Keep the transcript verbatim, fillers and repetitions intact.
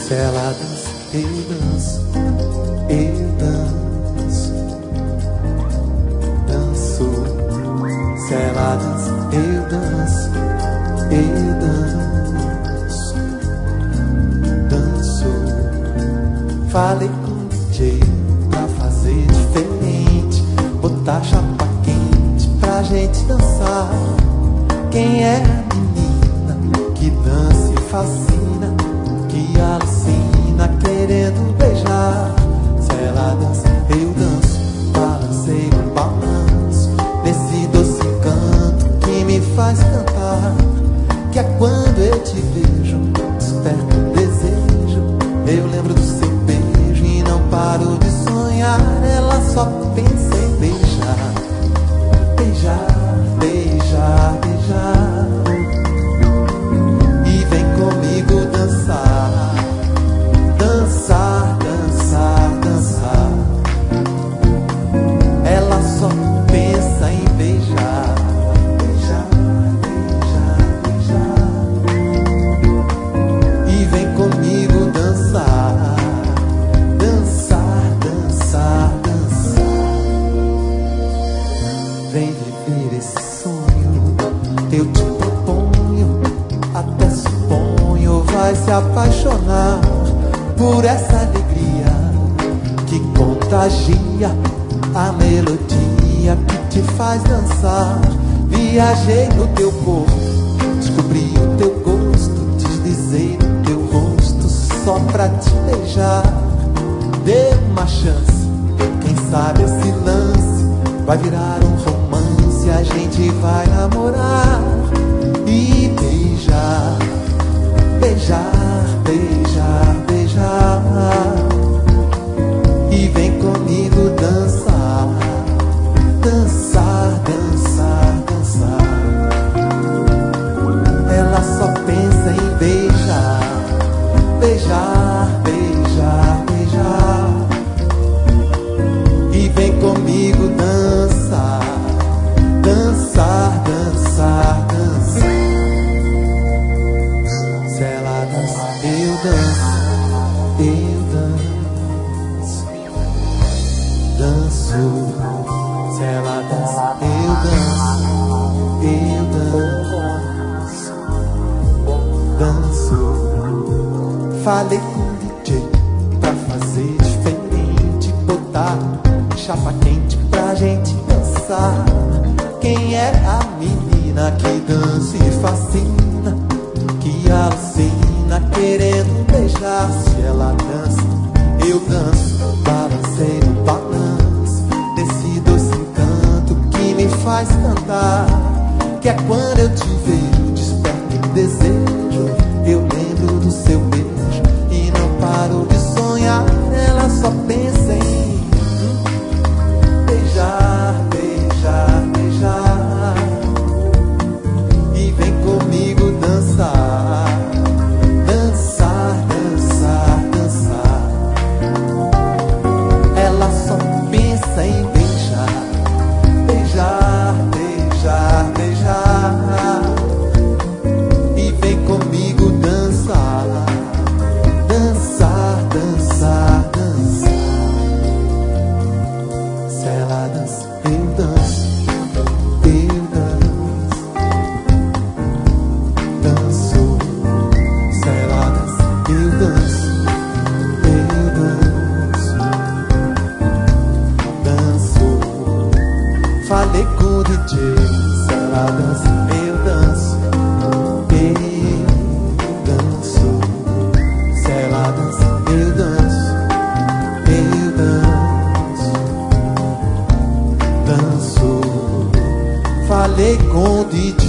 Se ela dança, eu danço, eu danço, danço. Se ela dança, eu danço, eu danço, danço. Falei com o D J pra fazer diferente, botar chapa quente pra gente dançar. Quem é a menina que dança e fascina, que alucina querendo beijar? Se ela dança, eu danço, balancei um balanço nesse doce encanto que me faz cantar. Que é quando eu te vejo, desperto um desejo. Eu lembro do seu beijo e não paro de sonhar. Ela só pensa em beijar, beijar, beijar, beijar. E vem comigo dançar, dançar, dançar, dançar. Ela só pensa em beijar, beijar, beijar, beijar. E vem comigo dançar, dançar, dançar, dançar. Vem viver esse sonho, eu te proponho, até suponho vai se apaixonar por essa alegria que contagia, a melodia que te faz dançar. Viajei no teu corpo, descobri o teu gosto, deslizei no teu rosto só pra te beijar. Dê uma chance, quem sabe esse lance vai virar um romance, a gente vai namorar e beijar, beijar, beijar, beijar. E vem comigo dançar, dançar, dançar, dançar. Ela só pensa em beijar, beijar, beijar, beijar. E vem comigo dançar, dançar, dançar, dançar. Se ela dança, eu danço, eu danço, danço. Se ela dança, eu danço, eu danço, danço. Falei com o D J pra fazer diferente, botar chapa quente pra gente dançar. Quem é a menina que dança e fascina, que alucina querendo beijar? Se ela dança, eu danço, balancei no balanço desse doce encanto que me faz cantar. Que é quando eu te vejo, desperto um desejo. Eu lembro do seu beijo e não paro de sonhar. Ela só pensa em beijar, beijar, beijar. E vem comigo dançar, dançar, dançar, dançar. Ela só pensa em beijar, beijar, beijar, beijar. E vem comigo dançar, dançar, dançar, dançar. Se ela dança, eu danço, eu danço, danço. Se ela dança, eu danço, eu danço, danço. Falei com o D J, se ela dança, eu danço, eu danço. Se ela dança, eu danço, eu danço, danço. Falei com o D J.